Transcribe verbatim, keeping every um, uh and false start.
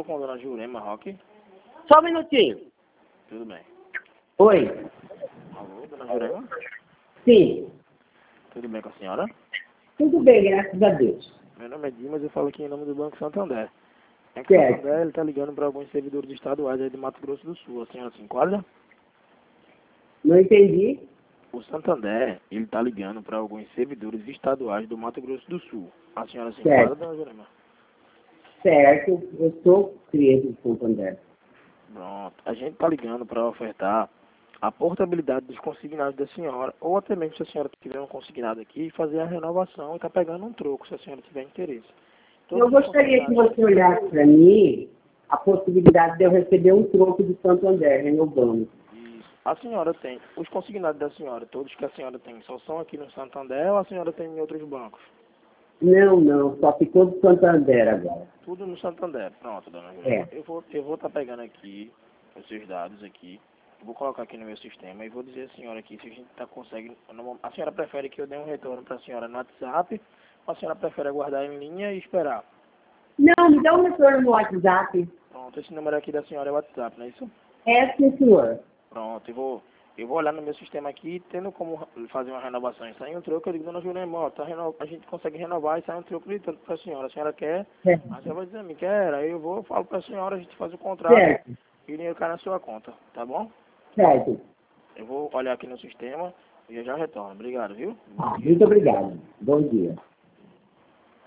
Falo com a dona Jurema Roque. Só um minutinho. Tudo bem. Oi. Alô, dona Jurema? Sim. Tudo bem com a senhora? Tudo bem, graças a Deus. Meu nome é Dimas, eu falo aqui em nome do Banco Santander. O Banco Certo. Santander, ele está ligando para alguns servidores estaduais aí de Mato Grosso do Sul. A senhora se enquadra? Não entendi. O Santander, ele está ligando para alguns servidores estaduais do Mato Grosso do Sul. A senhora se Certo. enquadra, dona Jurema? Certo. Eu sou cliente do Santander. Pronto. A gente está ligando para ofertar a portabilidade dos consignados da senhora, ou até mesmo se a senhora tiver um consignado aqui, fazer a renovação e está pegando um troco, se a senhora tiver interesse. Todos Eu os gostaria que consignados- você olhasse para mim a possibilidade de eu receber um troco do Santander, renovando. Isso. A senhora tem, os consignados da senhora, todos que a senhora tem, só são aqui no Santander ou a senhora tem em outros bancos? Não, não. Só ficou do Santander agora. Tudo no Santander. Pronto, dona Jurema. É. Eu vou eu vou estar pegando aqui os seus dados aqui. Eu vou colocar aqui no meu sistema e vou dizer à senhora aqui se a gente tá conseguindo. A senhora prefere que eu dê um retorno para a senhora no WhatsApp ou a senhora prefere aguardar em linha e esperar? Não, me dá um retorno no WhatsApp. Pronto, esse número aqui da senhora é o WhatsApp, não é isso? É, sim, senhor. Pronto, eu vou, eu vou olhar no meu sistema aqui, tendo como fazer uma renovação e sair um troco, eu digo, dona Jurema, ó, tá reno... a gente consegue renovar e sair um troco de tanto para a senhora. A senhora quer? Certo. A senhora vai dizer, me quer? Aí eu vou, eu falo para a senhora, a gente faz o contrato Certo. e o dinheiro cai na sua conta, tá bom? Certo. Eu vou olhar aqui no sistema e eu já retorno. Obrigado, viu? Bom dia. Muito obrigado. Bom dia.